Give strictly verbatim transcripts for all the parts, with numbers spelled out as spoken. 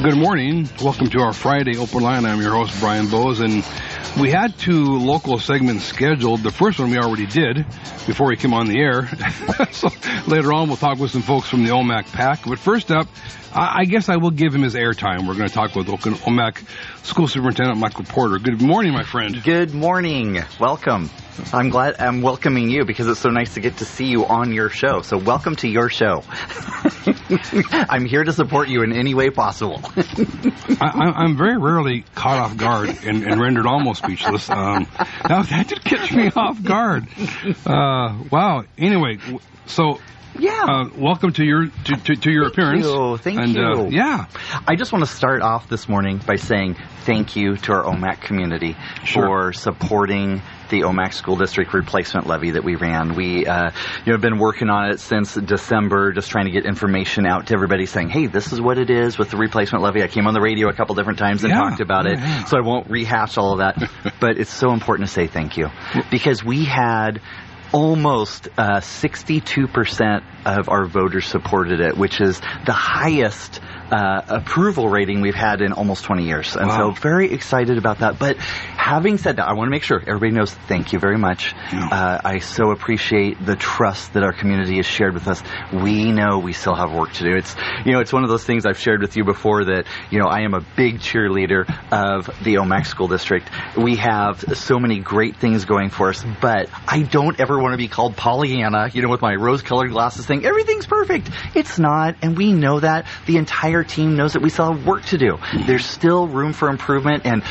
Good morning. Welcome to our Friday Open Line. I'm your host, Brian Bowes, and we had two local segments scheduled. The first one we already did before we came on the air. So later on, we'll talk with some folks from the O M A C PAC. But first up, I, I guess I will give him his airtime. We're going to talk with O M A C School Superintendent Michael Porter. Good morning, my friend. Good morning. Welcome. I'm glad I'm welcoming you because it's so nice to get to see you on your show. So welcome to your show. I'm here to support you in any way possible. I, I'm very rarely caught off guard and, and rendered almost speechless. Um, now, that did catch me off guard. Uh, wow. Anyway, so... Yeah. Uh, welcome to your to, to, to your thank appearance. You. Thank and, you. Uh, yeah. I just want to start off this morning by saying thank you to our O M A C community sure. for supporting the O M A C School District replacement levy that we ran. We uh, you know, have been working on it since December, just trying to get information out to everybody saying, hey, this is what it is with the replacement levy. I came on the radio a couple different times and yeah. talked about it, yeah. so I won't rehash all of that. But it's so important to say thank you because we had almost uh, sixty-two percent of our voters supported it, which is the highest uh, approval rating we've had in almost twenty years. And wow. so very excited about that. But having said that, I want to make sure everybody knows thank you very much. Yeah. Uh, I so appreciate the trust that our community has shared with us. We know we still have work to do. It's, you know, it's one of those things I've shared with you before that, you know, I am a big cheerleader of the O M A C School District. We have so many great things going for us, but I don't ever want to be called Pollyanna, you know, with my rose-colored glasses thing. Everything's perfect. It's not, and we know that. The entire team knows that we still have work to do. There's still room for improvement, and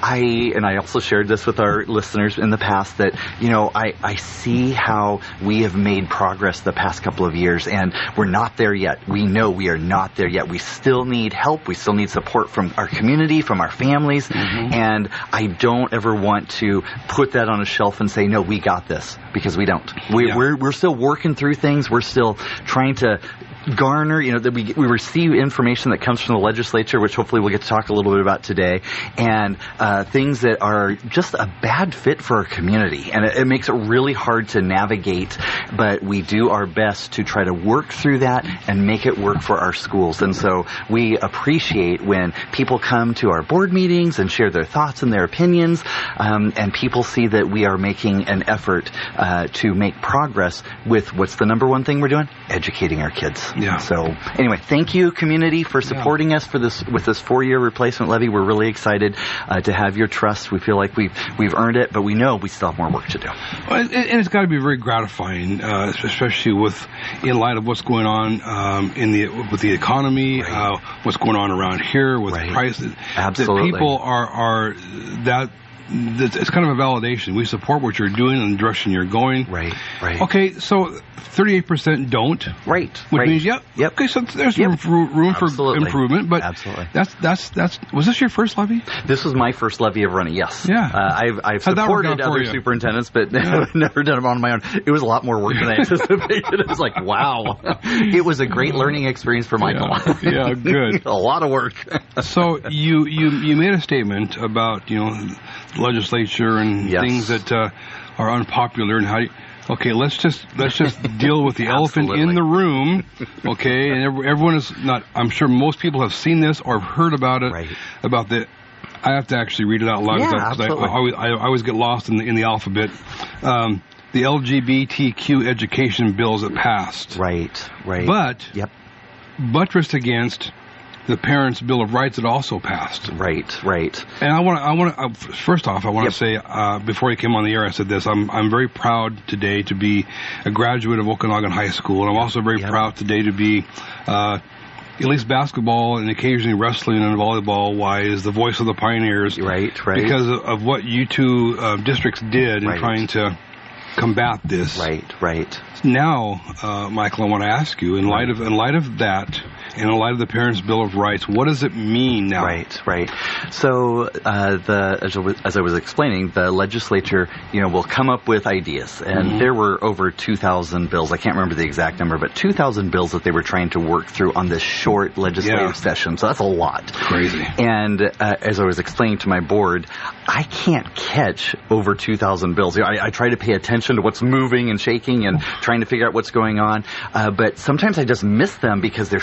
I and I also shared this with our listeners in the past that, you know, I, I see how we have made progress the past couple of years, and we're not there yet. We know we are not there yet. We still need help. We still need support from our community, from our families, mm-hmm. and I don't ever want to put that on a shelf and say, no, we got this, because we don't. We, yeah. We're we're still working through things. We're still trying to garner, you know, that we we receive information that comes from the legislature, which hopefully we'll get to talk a little bit about today, and uh, things that are just a bad fit for our community. And it, it makes it really hard to navigate, but we do our best to try to work through that and make it work for our schools. And so we appreciate when people come to our board meetings and share their thoughts and their opinions, um, and people see that we are making an effort uh, to make progress with what's the number one thing we're doing? Educating our kids. Yeah. So anyway, thank you, community, for supporting yeah. us for this with this four-year replacement levy. We're really excited uh, to have your trust. We feel like we've we've earned it, but we know we still have more work to do. Well, and it's got to be very gratifying, uh, especially with in light of what's going on um, in the with the economy, right. uh, what's going on around here with right. prices. Absolutely, that people are are that. It's kind of a validation. We support what you're doing and the direction you're going. Right, right. Okay, so thirty-eight percent don't. Right, Which right. means, yep. Yep. Okay, so there's yep. room for, room for Absolutely. improvement. But Absolutely. that's, that's, that's, was this your first levy? This was my first levy of running, yes. Yeah. Uh, I've, I've How'd that work supported out for other you? superintendents, but Yeah. never done them on my own. It was a lot more work than I anticipated. It was like, wow. It was a great learning experience for Michael. Yeah, yeah good. A lot of work. So you, you, you made a statement about, you know, the legislature and yes. things that uh, are unpopular and how you, okay, let's just let's just deal with the elephant in the room, okay? And every, everyone is not. I'm sure most people have seen this or have heard about it. Right. About the. I have to actually read it out loud yeah, because I, I, absolutely. I, always, I always get lost in the in the alphabet. Um, the L G B T Q education bills that passed. Right. Right. But yep. buttressed against the Parents' Bill of Rights that also passed. Right, right. And I want to, I want to, uh, first off, I want to Yep. say, uh, before you came on the air, I said this, I'm, I'm very proud today to be a graduate of Okanagan High School, and I'm also very Yep. proud today to be, uh, at least basketball and occasionally wrestling and volleyball wise, the voice of the Pioneers. Right, right. Because of, of what you two uh, districts did in right. trying to combat this. Right, right. Now, uh, Michael, I want to ask you, in light of in light of that, and in light of the Parents' Bill of Rights, what does it mean now? Right, right. So, uh, the as I, was, as I was explaining, the legislature, you know, will come up with ideas, and mm-hmm. there were over two thousand bills. I can't remember the exact number, but two thousand bills that they were trying to work through on this short legislative yeah. session. So that's a lot. Crazy. And uh, as I was explaining to my board, I can't catch over two thousand bills. I, I try to pay attention to what's moving and shaking and trying to figure out what's going on, uh, but sometimes I just miss them because there's so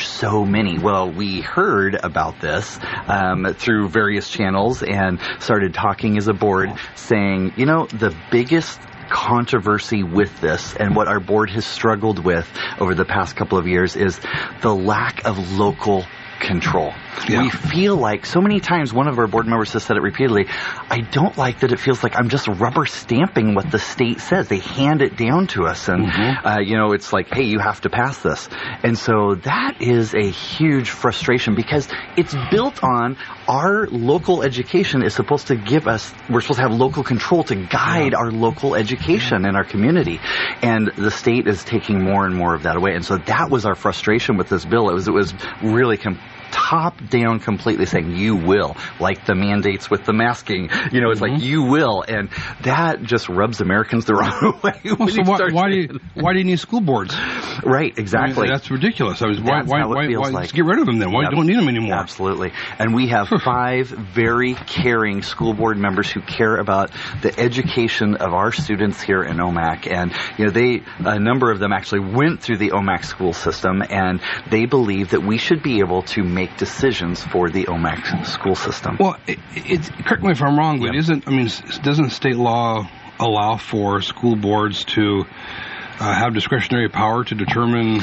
so many. Well, we heard about this um, through various channels and started talking as a board, saying, you know, the biggest controversy with this and what our board has struggled with over the past couple of years is the lack of local control. Yeah. We feel like so many times, one of our board members has said it repeatedly, I don't like that it feels like I'm just rubber stamping what the state says. They hand it down to us and, mm-hmm. uh, you know, it's like, hey, you have to pass this. And so that is a huge frustration because it's built on our local education is supposed to give us, we're supposed to have local control to guide yeah. our local education in our community. And the state is taking more and more of that away. And so that was our frustration with this bill. It was, it was really com- top down completely saying you will, like the mandates with the masking, you know, it's mm-hmm. like you will, and that just rubs Americans the wrong way. Well, so why, why do you why do you need school boards? Right, exactly. I mean, that's ridiculous. I was why that's why why, why like. Let's get rid of them then? Why yep. don't need them anymore? Absolutely. And we have five very caring school board members who care about the education of our students here in O M A C, and you know, they a number of them actually went through the O M A C school system, and they believe that we should be able to make decisions for the O M A C school system. Well, it, it's, correct me if I'm wrong, but yep. isn't, I mean, doesn't state law allow for school boards to uh, have discretionary power to determine?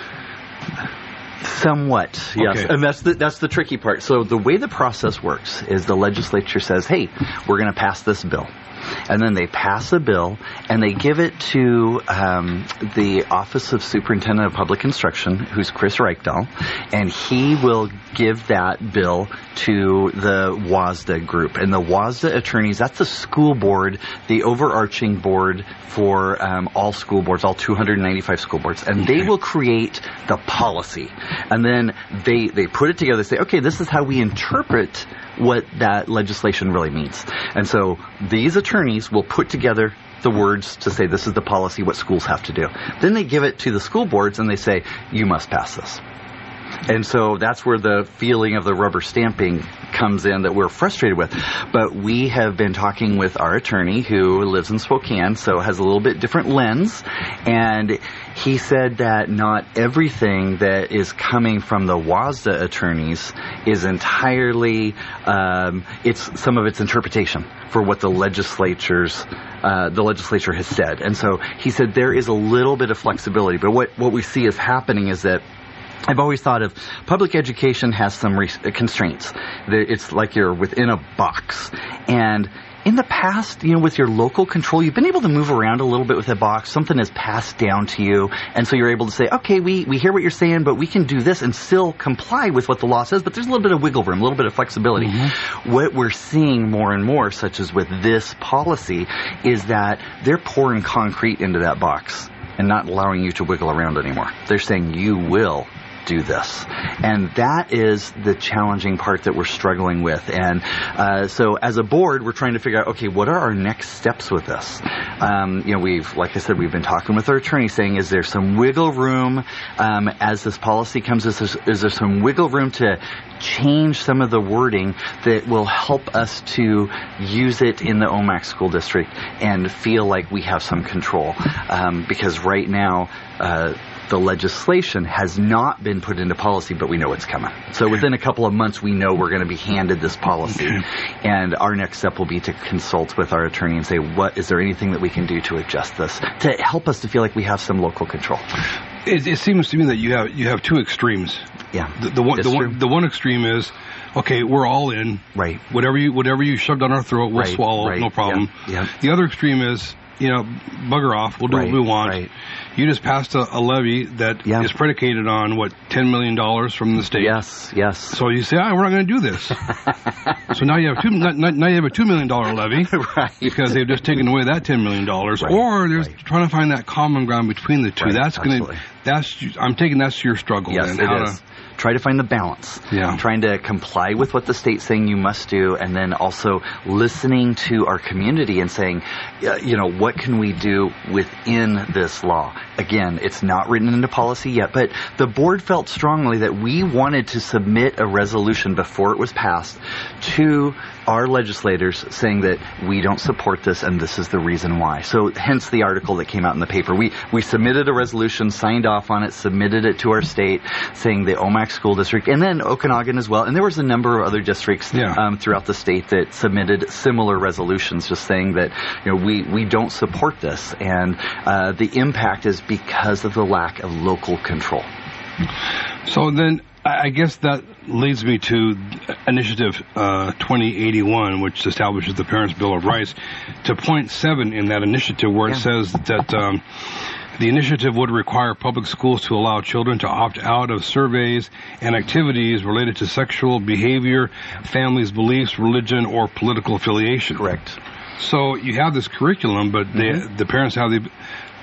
Somewhat, yes. Okay. And that's the, that's the tricky part. So the way the process works is the legislature says, hey, we're going to pass this bill. And then they pass a bill, and they give it to um, the Office of Superintendent of Public Instruction, who's Chris Reichdahl, and he will give that bill to the WASDA group. And the WASDA attorneys, that's the school board, the overarching board for um, all school boards, all two hundred ninety-five school boards. And they will create the policy. And then they, they put it together, say, okay, this is how we interpret what that legislation really means. And so these attorneys will put together the words to say this is the policy, what schools have to do. Then they give it to the school boards and they say, you must pass this. And so that's where the feeling of the rubber stamping comes in that we're frustrated with. But we have been talking with our attorney who lives in Spokane, so has a little bit different lens. And he said that not everything that is coming from the WASDA attorneys is entirely, um, it's some of its interpretation for what the legislatures, uh, the legislature has said. And so he said there is a little bit of flexibility. But what, what we see is happening is that I've always thought of public education has some re- constraints. It's like you're within a box. And in the past, you know, with your local control, you've been able to move around a little bit with a box. Something is passed down to you. And so you're able to say, okay, we, we hear what you're saying, but we can do this and still comply with what the law says. But there's a little bit of wiggle room, a little bit of flexibility. Mm-hmm. What we're seeing more and more, such as with this policy, is that they're pouring concrete into that box and not allowing you to wiggle around anymore. They're saying you will do this. And that is the challenging part that we're struggling with. And uh, so as a board, we're trying to figure out, okay, what are our next steps with this? Um, you know, we've, like I said, we've been talking with our attorney saying, is there some wiggle room um, as this policy comes? Is there, is there some wiggle room to change some of the wording that will help us to use it in the O M A C school district and feel like we have some control? Um, because right now, uh, the legislation has not been put into policy, but we know it's coming. So within a couple of months, we know we're going to be handed this policy. And our next step will be to consult with our attorney and say, what is there anything that we can do to adjust this, to help us to feel like we have some local control? It, it seems to me that you have you have two extremes. Yeah. The, the one the one the one extreme is, okay, we're all in. Right. Whatever you whatever you shoved down our throat, we'll right, swallow, right, no problem. Yeah, yeah. The other extreme is, you know, bugger off. We'll do right, what we want. Right. You just passed a, a levy that yeah. is predicated on, what, ten million dollars from the state? Yes, yes. So you say, ah, we're not going to do this. So now you have two, now you have a two million dollars levy. Right. Because they've just taken away that ten million dollars. Right, or they're right. trying to find that common ground between the two. Right, that's going to, that's, I'm taking that's your struggle. Yes, then. it How is. To, Try to find the balance. Yeah. Trying to comply with what the state's saying you must do, and then also listening to our community and saying, uh, you know, what can we do within this law? Again, it's not written into policy yet, but the board felt strongly that we wanted to submit a resolution before it was passed to our legislators saying that we don't support this and this is the reason why. So hence the article that came out in the paper. We we submitted a resolution, signed off on it, submitted it to our state, saying the Omak School District, and then Okanagan as well. And there was a number of other districts yeah. um, throughout the state that submitted similar resolutions, just saying that, you know, we, we don't support this. And uh, the impact is because of the lack of local control. So then I guess that leads me to Initiative uh, twenty eighty-one, which establishes the Parents' Bill of Rights, to point seven in that initiative, where yeah. it says that um, the initiative would require public schools to allow children to opt out of surveys and activities related to sexual behavior, families' beliefs, religion, or political affiliation. Correct. So you have this curriculum, but mm-hmm. the, the parents have the...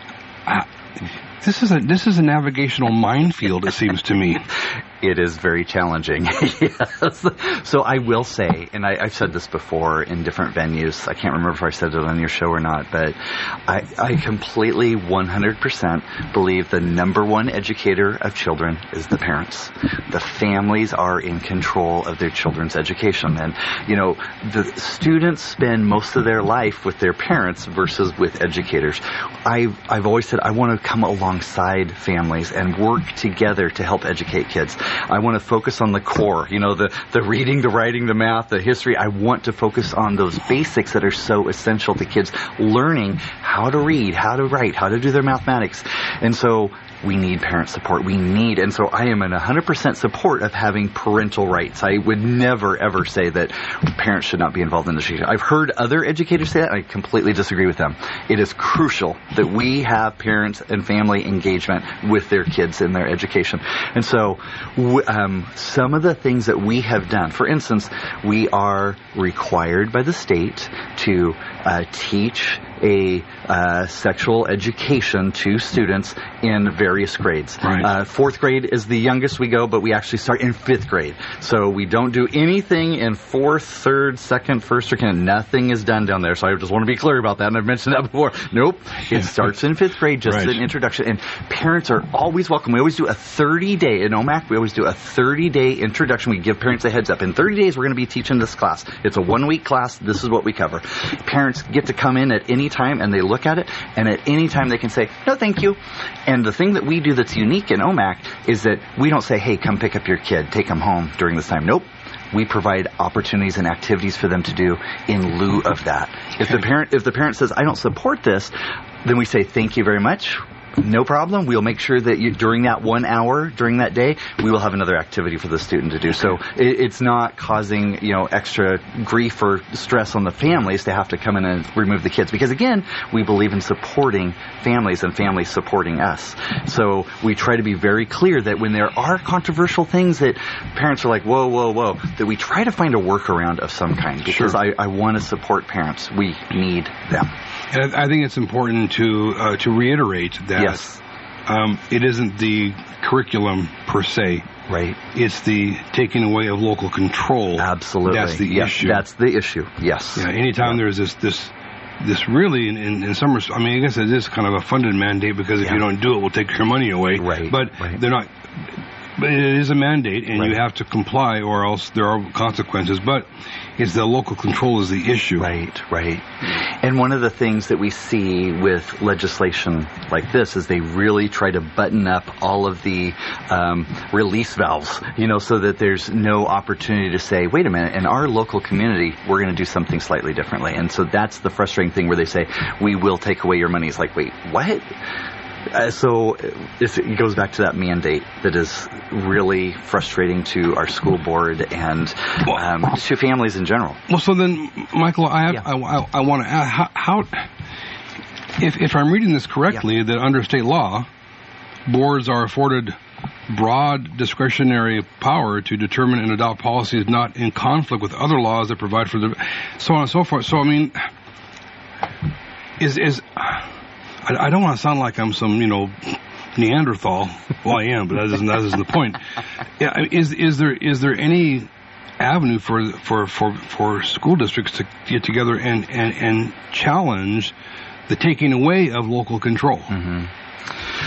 Uh, This is a this is a navigational minefield, it seems to me. It is very challenging. Yes. So I will say, and I, I've said this before in different venues, I can't remember if I said it on your show or not, but I, I completely one hundred percent believe the number one educator of children is the parents. The families are in control of their children's education. And, you know, the students spend most of their life with their parents versus with educators. I've, I've always said I want to come alongside families and work together to help educate kids. I want to focus on the core, you know, the, the reading, the writing, the math, the history. I want to focus on those basics that are so essential to kids learning how to read, how to write, how to do their mathematics. And so we need parent support. We need, and so I am in one hundred percent support of having parental rights. I would never, ever say that parents should not be involved in education. I've heard other educators say that. I completely disagree with them. It is crucial that we have parents and family engagement with their kids in their education. And so um, some of the things that we have done, for instance, we are required by the state to uh, teach a uh, sexual education to students in various grades. Right. Uh, fourth grade is the youngest we go, but we actually start in fifth grade. So we don't do anything in fourth, third, second, first, or kind. Nothing is done down there. So I just want to be clear about that, and I've mentioned that before. Nope. It starts in fifth grade, just right. as an introduction. And parents are always welcome. We always do a thirty-day, in O M A C, we always do a thirty-day introduction. We give parents a heads up. In thirty days, we're going to be teaching this class. It's a one-week class. This is what we cover. Parents get to come in at any time, and they look at it, and at any time they can say, no, thank you. And the thing that we do that's unique in O M A C is that we don't say, hey, come pick up your kid, take them home during this time. Nope. We provide opportunities and activities for them to do in lieu of that. If the parent, if the parent says, I don't support this, then we say, thank you very much. No problem. We'll make sure that you, during that one hour, during that day, we will have another activity for the student to do. So it, it's not causing, you know, extra grief or stress on the families to have to come in and remove the kids. Because again, we believe in supporting families and families supporting us. So we try to be very clear that when there are controversial things that parents are like, whoa, whoa, whoa, that we try to find a workaround of some kind. Because sure. I, I want to support parents. We need them. And I think it's important to uh, to reiterate that yes. um, it isn't the curriculum per se. Right. It's the taking away of local control. Absolutely. That's the yes, issue. That's the issue. Yes. Yeah. Anytime yeah. there's this this this really in, in, in some res- I mean, I guess it is kind of a funded mandate because if yeah. you don't do it, we'll take your money away. Right. But right. they're not. But it is a mandate, and right. you have to comply, or else there are consequences. But it's the local control is the issue. Right, right. And one of the things that we see with legislation like this is they really try to button up all of the um, release valves, you know, so that there's no opportunity to say, wait a minute, in our local community, we're going to do something slightly differently. And so that's the frustrating thing where they say, we will take away your money. It's like, wait, what? Uh, so it's, it goes back to that mandate that is really frustrating to our school board and um, to families in general. Well, so then, Michael, I have, yeah. I, I, I want to ask how, how if if I'm reading this correctly, yeah. that under state law, boards are afforded broad discretionary power to determine and adopt policies not in conflict with other laws that provide for the so on and so forth. So I mean, is is I, I don't want to sound like I'm some, you know, Neanderthal. Well, I am, but that isn't, that isn't the point. Yeah, is is there is there any avenue for for for, for school districts to get together and, and, and challenge the taking away of local control? Mm-hmm.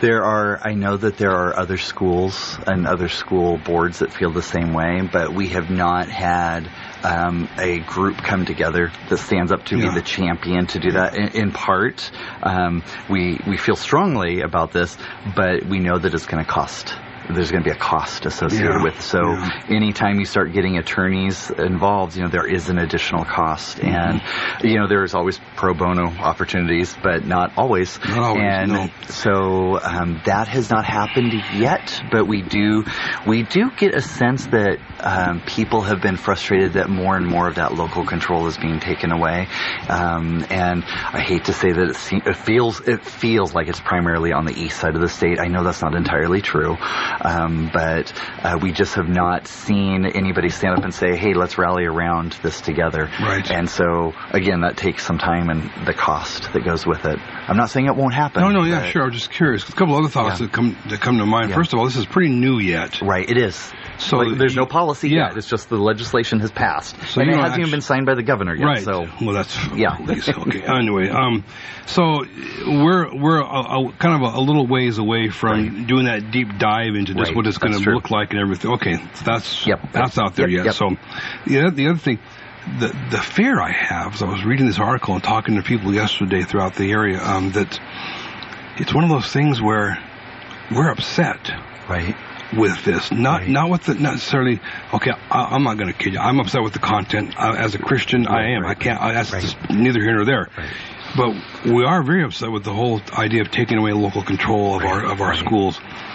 There are, I know that there are other schools and other school boards that feel the same way, but we have not had um, a group come together that stands up to yeah. be the champion to do that. In, in part, um, we we feel strongly about this, but we know that it's going to cost. There's going to be a cost associated yeah, with. So yeah. anytime you start getting attorneys involved, you know, there is an additional cost. Mm-hmm. And, you know, there's always pro bono opportunities, but not always. Not always, and no. so um, that has not happened yet, but we do, we do get a sense that um, people have been frustrated that more and more of that local control is being taken away. Um, and I hate to say that it, se- it feels, it feels like it's primarily on the east side of the state. I know that's not entirely true. Um, but uh, we just have not seen anybody stand up and say, hey, let's rally around this together. Right. And so, again, that takes some time and the cost that goes with it. I'm not saying it won't happen. No, no, yeah, sure. I was just curious. A couple other thoughts Yeah. that come that come to mind. Yeah. First of all, this is pretty new yet. Right, it is. So like, there's no policy yeah. yet. It's just the legislation has passed. So and you it know, hasn't even actu- been signed by the governor yet. Right. So. Well, that's Yeah. okay. Anyway, um, so we're we're a, a, kind of a, a little ways away from Right. doing that deep dive into just Right. what it's going That's to true. look like and everything. Okay, so that's Yep. that's out there Yep. yet. Yep. So the other, the other thing, the the fear I have is I was reading this article and talking to people yesterday throughout the area um, that it's one of those things where we're upset. Right. With this, not Right. not with the not necessarily. Okay, I, I'm not going to kid you. I'm upset with the content. I, as a Christian, Right, I am. right, I can't. I, that's right. just neither here nor there. Right. But we are very upset with the whole idea of taking away local control of Right, our of our right. schools.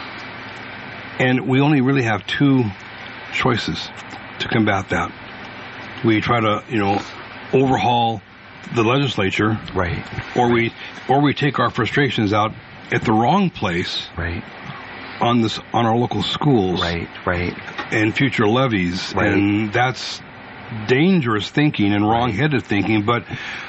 And we only really have two choices to combat that. We try to, you know, overhaul the legislature, Right. or we or we take our frustrations out at the wrong place Right. on this on our local schools. Right. Right. And future levies, Right. and that's dangerous thinking and wrong-headed thinking. But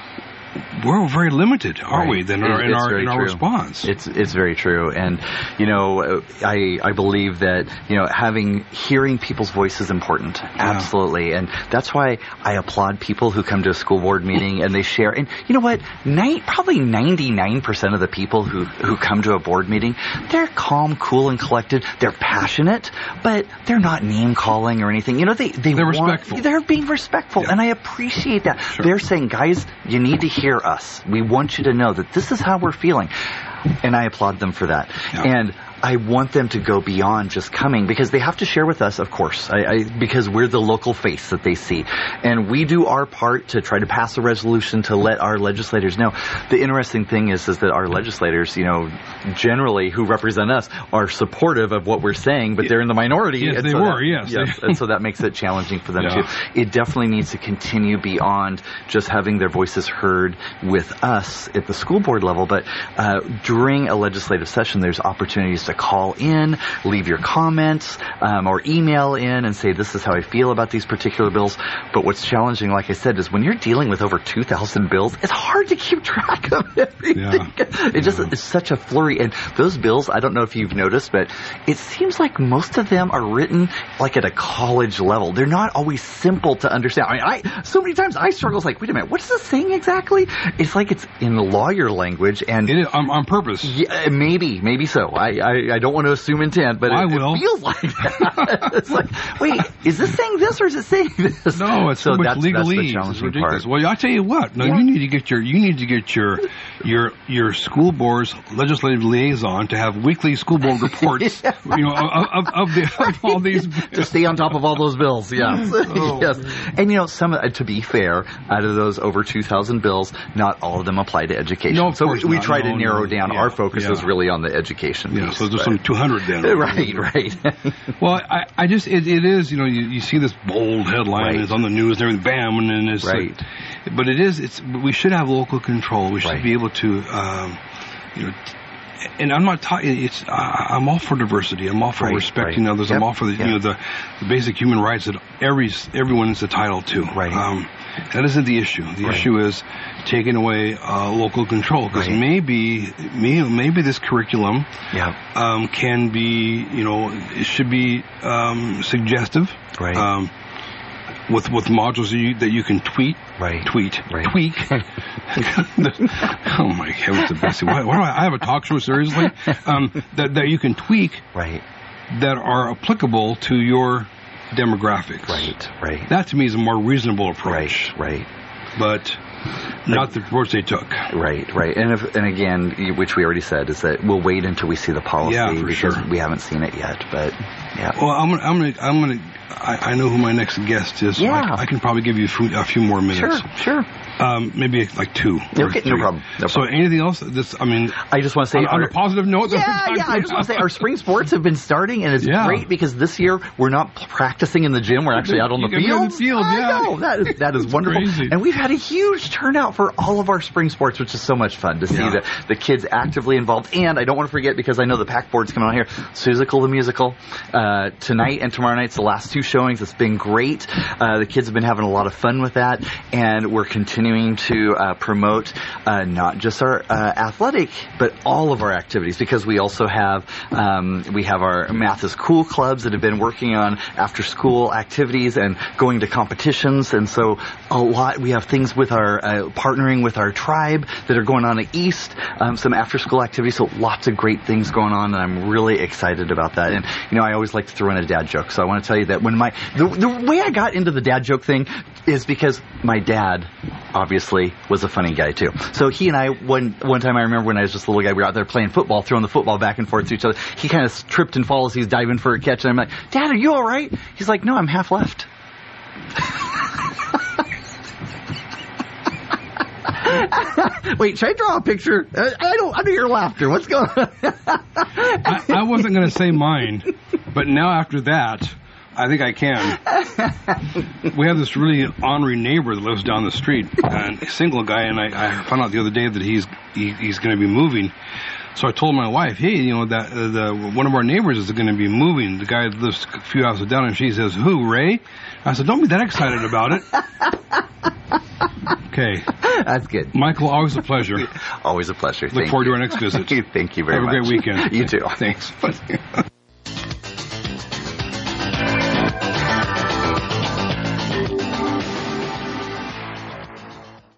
we're very limited, aren't Right. we? Then in our It- in it's our, very in our true. response. It's it's very true, and you know, I I believe that you know having hearing people's voice is important, absolutely, and that's why I applaud people who come to a school board meeting and they share. And you know what? Nine, probably ninety-nine percent of the people who who come to a board meeting, they're calm, cool, and collected. They're passionate, but they're not name calling or anything. You know, they they They're want, respectful. They're being respectful, Yeah. and I appreciate that. Sure. They're saying, guys, you need to hear us. We want you to know that this is how we're feeling. And I applaud them for that. Yeah. And I want them to go beyond just coming, because they have to share with us, of course, I, I, because we're the local face that they see. And we do our part to try to pass a resolution to let our legislators know. The interesting thing is, is that our legislators, you know, generally who represent us are supportive of what we're saying, but they're in the minority. Yes, and they so were, that, yes. yes. And so that makes it challenging for them Yeah. too. It definitely needs to continue beyond just having their voices heard with us at the school board level, but uh, during a legislative session, there's opportunities to call in, leave your comments, um, or email in and say, this is how I feel about these particular bills. But what's challenging, like I said, is when you're dealing with over two thousand bills, it's hard to keep track of everything. Yeah. It just Yeah. it's such a flurry. And those bills, I don't know if you've noticed, but it seems like most of them are written like at a college level. They're not always simple to understand. I mean, I so many times I struggle. It's like, wait a minute, what is this saying exactly? It's like it's in the lawyer language, and It is, on, on purpose. yeah, maybe, maybe so. I, I, I don't want to assume intent, but I it, will. it feels like that. It's like, wait, is this saying this or is it saying this? No, it's so, so much that's, legalese. that's the It's challenging ridiculous. part. Well, I tell you what. No, Yeah. you need to get your you need to get your your your school board's legislative liaison to have weekly school board reports. Yeah. You know, of, of, of, the, of all these. To stay on top of all those bills, yes. Oh. Yes. And you know, some, uh, to be fair, out of those over two thousand bills, not all of them apply to education. No, of so course we, we not. try No, to narrow no. down. Yeah. Our focus Yeah. is really on the education Yeah, piece. so there's but- some two hundred then. Right, right. Well, I, I just, it, it is, you know, you, you see this bold headline, Right. and it's on the news and everything, bam, and then it's Right. like, but it is, it's, we should have local control. We should Right. be able to, um, you know, and I'm not talking, it's, uh, I'm all for diversity. I'm all for Right, respecting right. others. Yep, I'm all for the, yep. you know, the, the basic human rights that every, everyone is entitled to. Right. Um, that isn't the issue. The Right. issue is taking away, uh, local control. Because Right. maybe, maybe, maybe this curriculum, Yeah. um, can be, you know, it should be um, suggestive, Right. um, with with modules that you, that you can tweet, Right. tweet, Right. tweak, Oh my heavens, the best. Why, why do I, I have a talk show, seriously? Um, that, that you can tweak Right. that are applicable to your demographics. Right, right. That to me is a more reasonable approach. Right, right. But not the approach they took. Right, right. And if, and again, which we already said, is that we'll wait until we see the policy Yeah, for because sure. we haven't seen it yet. But yeah. Well, I'm gonna, I'm gonna, I'm gonna. I, I know who my next guest is. So Yeah. I, I can probably give you a few, a few more minutes. Sure, sure. Um, maybe like two. Or Okay, three. no problem. No so problem. anything else? This, I mean, I just want to say, on, on our- a positive note. that we're Yeah, talking yeah. I just want to say our spring sports have been starting, and it's Yeah. great because this year we're not practicing in the gym; we're actually out on the You can be in field. the field, I yeah. know that is that is It's wonderful, crazy. and we've had a huge turnout for all of our spring sports, which is so much fun to see Yeah. the the kids actively involved. And I don't want to forget because I know the pack board's coming on here. Suzical the musical uh, tonight and tomorrow night's the last two showings. It's been great. Uh, the kids have been having a lot of fun with that, and we're continuing to uh, promote. Uh, not just our uh, athletic, but all of our activities, because we also have um, we have our Math is Cool clubs that have been working on after school activities and going to competitions, and so a lot. We have things with our uh, partnering with our tribe that are going on at East, um, some after school activities. So lots of great things going on, and I'm really excited about that. And you know, I always like to throw in a dad joke, so I want to tell you that when my the, the way I got into the dad joke thing is because my dad obviously was a funny guy too. So he and I, one one time I remember when I was just a little guy, we were out there playing football, throwing the football back and forth to each other. He kind of tripped and falls. He's diving for a catch, and I'm like, Dad, are you all right? He's like, no, I'm half left. Wait, should I draw a picture? I I don't under your laughter. What's going on? I, I wasn't going to say mine, but now after that, I think I can. We have this really ornery neighbor that lives down the street, and a single guy, and I, I found out the other day that he's he, he's going to be moving. So I told my wife, hey, you know, that uh, the one of our neighbors is going to be moving. The guy that lives a few houses down, and she says, who, Ray? I said, don't be that excited about it. Okay. That's good. Michael, always a pleasure. Always a pleasure. Look Thank forward you. to our next visit. Thank you very Have much. a great weekend. You too. Thanks.